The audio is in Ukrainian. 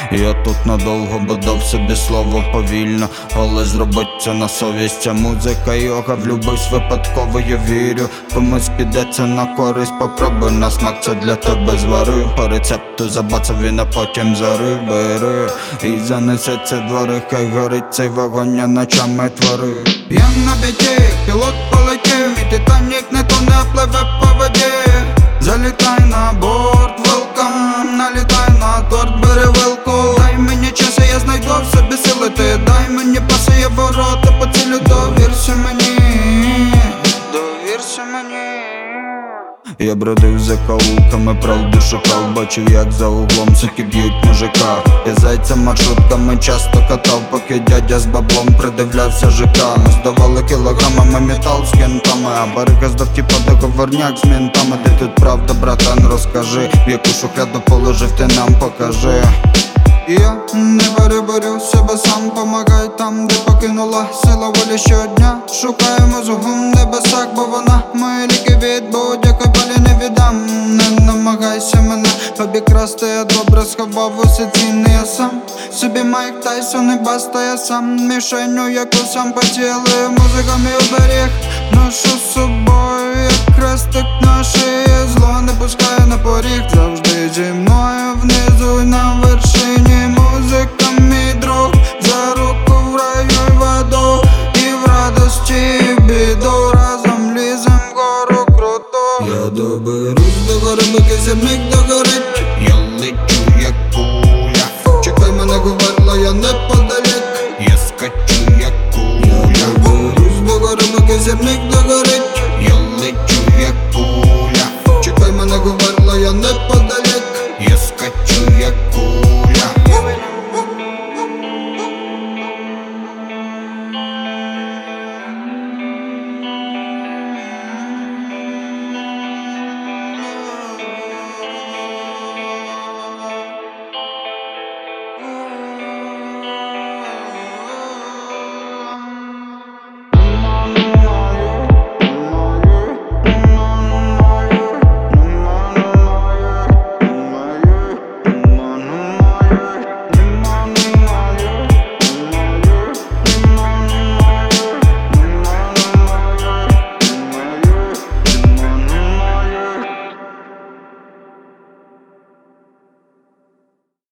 Я тут надовго, бо дав собі слово повільно, але зробить це на совість. Ця музика йога, влюбився випадково, я вірю. Комусь підеться на користь, попробуй на смак, це для тебе зварив. По рецепту забацав він, а потім зарив. Бери і занесеться двори, хай горить цей вогонь, я ночами творив. Я на біті, пілот полетів, і Титанік не тоне, пливе по воді. Залітай на борт, welcome, налітай на торт, бери вилку. Дай мені час, я знайду в собі сили, ти дай мені паси, я ворота поцілю. Довірся мені, довірся мені. Я бродив за каулками, правду шукав, бачив як за углом суки б'ють мужика. Я зайця маршрутками часто катав, поки дядя з баблом придивлявся ЖК. Ми здавали кілограмами метал з кентами, а барига здав типа договорняк з ментами. Ти тут правда, братан, розкажи, в яку шухляду положив, ти нам покажи. Я не борю себе сам, помагай там, де покинула сила волі щодня. Шукаємо зугом небесах, бо вона мої ліки від будь-якої болі не віддам. Не намагайся мене обікрасти, я добре сховав усе цінне, я сам собі Майк Тайсон і баста, я сам мішеню, яку сам поцілив. Музика мій оберіг, ношу з собою, як хрестик на шиї. Зло не пускає на поріг, завжди зі мною внизу й на вершині. Музика мій друг, за руку в раю й в аду, і в радості, і в біду, разом лізем вгору круто. Я доберусь до гори, поки сірник догорить. Я лечу як куля, Чекай мене, говорила, я неподалік. я скачу як куля. Я доберусь до гори, поки сірник догорить.